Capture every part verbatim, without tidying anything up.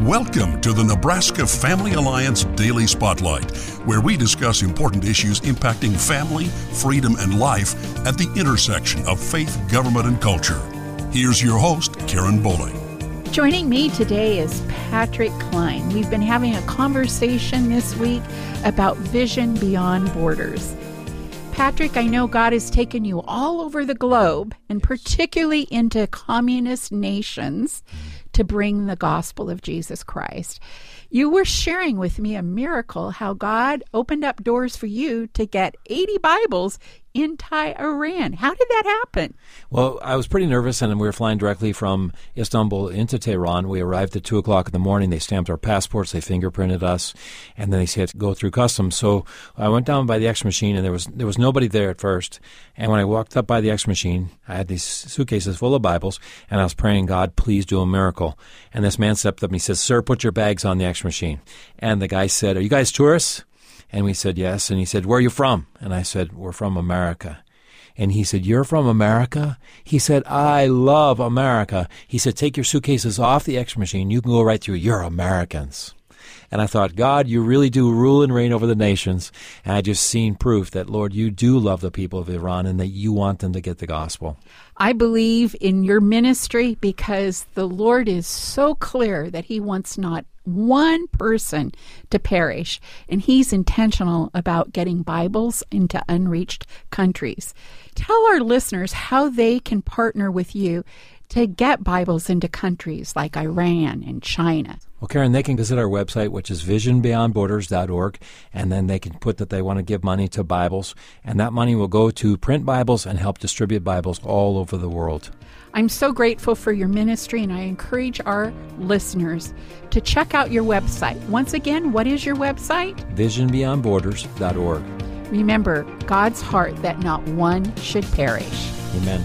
Welcome to the Nebraska Family Alliance Daily Spotlight, where we discuss important issues impacting family, freedom, and life at the intersection of faith, government, and culture. Here's your host, Karen Bowling. Joining me today is Patrick Klein. We've been having a conversation this week about vision beyond borders. Patrick, I know God has taken you all over the globe, and particularly into communist nations, to bring the gospel of Jesus Christ. You were sharing with me a miracle, how God opened up doors for you to get eighty Bibles in Tehran. How did that happen? Well, I was pretty nervous, and we were flying directly from Istanbul into Tehran. We arrived at two o'clock in the morning. They stamped our passports, they fingerprinted us, and then they said to go through customs. So I went down by the X machine, and there was there was nobody there at first. And when I walked up by the X machine, I had these suitcases full of Bibles, and I was praying, God, please do a miracle. And this man stepped up and he said, sir, put your bags on the X machine. And the guy said, are you guys tourists? And we said, yes. And he said, where are you from? And I said, we're from America. And he said, you're from America? He said, I love America. He said, take your suitcases off the X machine. You can go right through. You're Americans. And I thought, God, you really do rule and reign over the nations. And I just seen proof that, Lord, you do love the people of Iran and that you want them to get the gospel. I believe in your ministry because the Lord is so clear that he wants not one person to perish, and he's intentional about getting Bibles into unreached countries. Tell our listeners how they can partner with you to get Bibles into countries like Iran and China. Well, Karen, they can visit our website, which is vision beyond borders dot org, and then they can put that they want to give money to Bibles, and that money will go to print Bibles and help distribute Bibles all over the world. I'm so grateful for your ministry, and I encourage our listeners to check out your website. Once again, what is your website? vision beyond borders dot org. Remember, God's heart that not one should perish. Amen.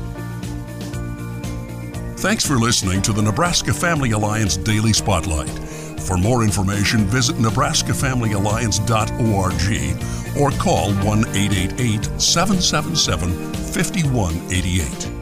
Thanks for listening to the Nebraska Family Alliance Daily Spotlight. For more information, visit nebraska family alliance dot org or call one eight eight eight, seven seven seven, five one eight eight.